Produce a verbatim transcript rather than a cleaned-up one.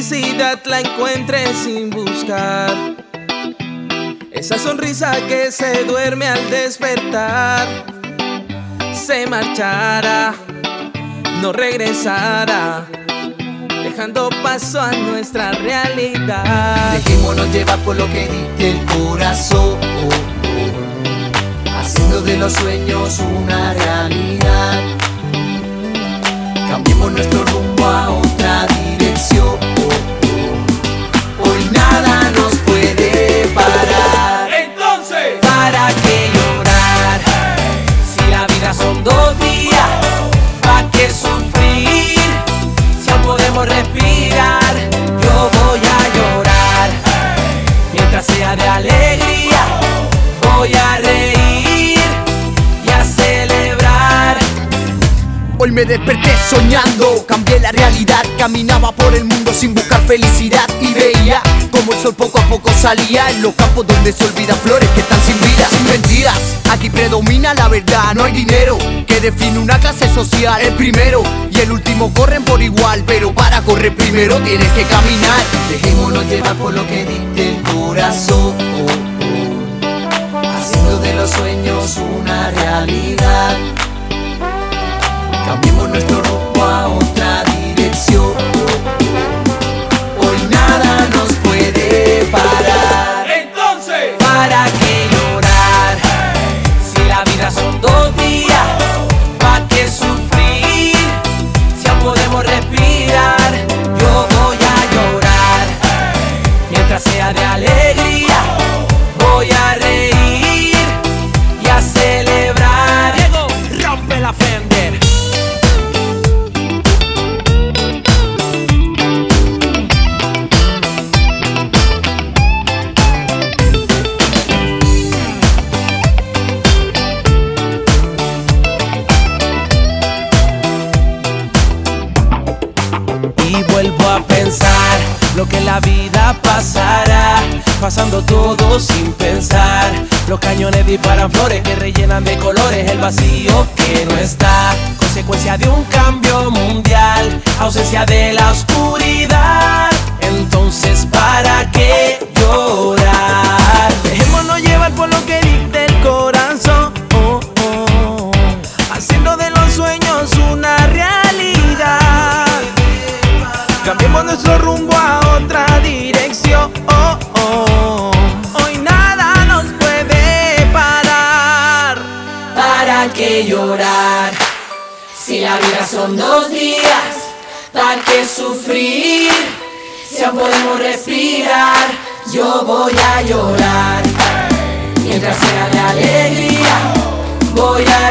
felicidad la encuentres sin buscar. Esa sonrisa que se duerme al despertar, se marchará, no regresará, dejando paso a nuestra realidad. Dejémonos llevar por lo que dicte el corazón, haciendo de los sueños una realidad. Cambiemos nuestro rumbo a otra dirección. Hoy nada nos puede parar. Entonces, ¿para qué llorar? Si la vida son dos días, ¿para qué sufrir? Si aún podemos respirar, yo voy a llorar. Mientras sea de alegría, voy a reír y a celebrar. Hoy me desperté soñando, cambié la realidad. Caminaba por el mundo sin buscar felicidad y veía como el sol poco a poco salía en los campos donde se olvidan flores que están sin vida. Sin mentiras, aquí predomina la verdad. No hay dinero que define una clase social. El primero y el último corren por igual, pero para correr primero tienes que caminar. Dejémonos llevar por lo que dicte el corazón, haciendo de los sueños una realidad. Cambiemos nuestro rumbo a otra dirección. Hoy nada nos puede parar. entonces, ¿para qué llorar? Si la vida son dos días, ¿para qué sufrir? Si aún podemos respirar, yo voy a llorar. Mientras sea de alegría, voy a reír y a celebrar. Diego, rompe la Fender. Y vuelvo a pensar lo que en la vida pasará, pasando todo sin pensar. Los cañones disparan flores que rellenan de colores el vacío que no está. Consecuencia de un cambio mundial, ausencia de la oscuridad. Entonces, ¿para qué llorar? Dejémonos llevar por lo que dicta el corazón, oh, oh, haciendo de los sueños una realidad. Cambiemos nuestro rumbo a otra dirección, oh, oh. Hoy nada nos puede parar. ¿Para qué llorar? Si la vida son dos días, ¿para qué sufrir? Si aún podemos respirar, yo voy a llorar. Mientras sea de alegría, voy a